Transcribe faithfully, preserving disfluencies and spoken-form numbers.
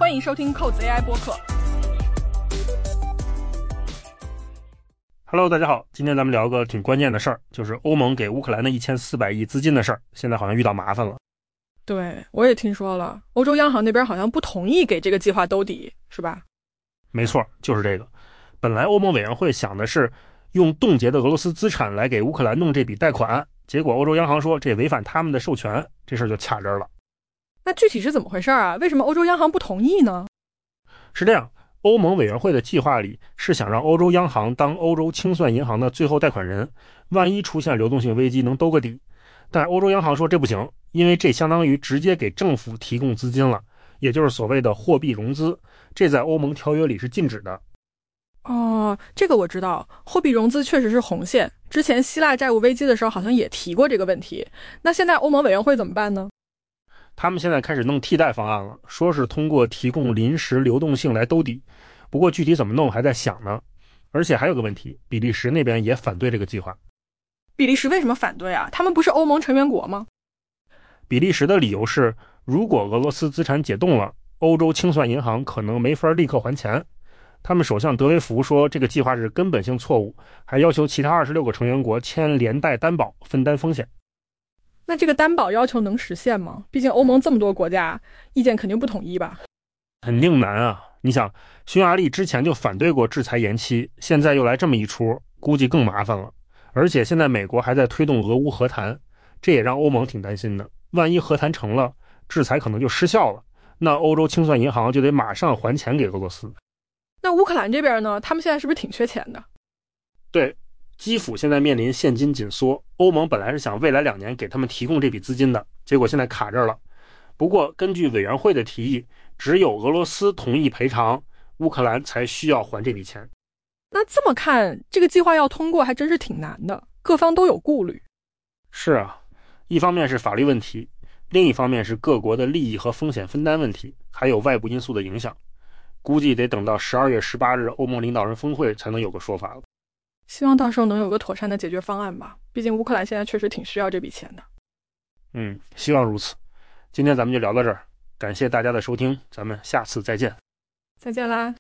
欢迎收听扣子 A I 播客。 Hello， 大家好，今天咱们聊个挺关键的事儿，就是欧盟给乌克兰的一千四百亿资金的事儿，现在好像遇到麻烦了。 对，我也听说了，欧洲央行那边好像不同意给这个计划兜底，是吧？ 没错，就是这个。本来欧盟委员会想的是用冻结的俄罗斯资产来给乌克兰弄这笔贷款，结果欧洲央行说这违反他们的授权，这事儿就卡这儿了。 那具体是怎么回事啊？为什么欧洲央行不同意呢？ 是这样，欧盟委员会的计划里是想让欧洲央行当欧洲清算银行的最后贷款人，万一出现流动性危机能兜个底。但欧洲央行说这不行，因为这相当于直接给政府提供资金了，也就是所谓的货币融资，这在欧盟条约里是禁止的。 哦，这个我知道，货币融资确实是红线，之前希腊债务危机的时候好像也提过这个问题。那现在欧盟委员会怎么办呢？ 他们现在开始弄替代方案了，说是通过提供临时流动性来兜底，不过具体怎么弄还在想呢。而且还有个问题，比利时那边也反对这个计划。 比利时为什么反对啊？他们不是欧盟成员国吗？ 比利时的理由是，如果俄罗斯资产解冻了，欧洲清算银行可能没法立刻还钱。他们首相德维福说这个计划是根本性错误，还要求其他二十六个成员国签连带担保，分担风险。 那这个担保要求能实现吗？毕竟欧盟这么多国家，意见肯定不统一吧？ 肯定难啊！你想，匈牙利之前就反对过制裁延期，现在又来这么一出，估计更麻烦了。而且现在美国还在推动俄乌和谈，这也让欧盟挺担心的。万一和谈成了，制裁可能就失效了，那欧洲清算银行就得马上还钱给俄罗斯。 那乌克兰这边呢？他们现在是不是挺缺钱的？ 对，基辅现在面临现金紧缩，欧盟本来是想未来两年给他们提供这笔资金的，结果现在卡这儿了。不过根据委员会的提议，只有俄罗斯同意赔偿，乌克兰才需要还这笔钱。 那这么看，这个计划要通过还真是挺难的，各方都有顾虑。 是啊，一方面是法律问题，另一方面是各国的利益和风险分担问题，还有外部因素的影响。估计得等到十二月十八日欧盟领导人峰会才能有个说法了。 希望到时候能有个妥善的解决方案吧，毕竟乌克兰现在确实挺需要这笔钱的。 嗯，希望如此。今天咱们就聊到这儿，感谢大家的收听，咱们下次再见。 再见啦。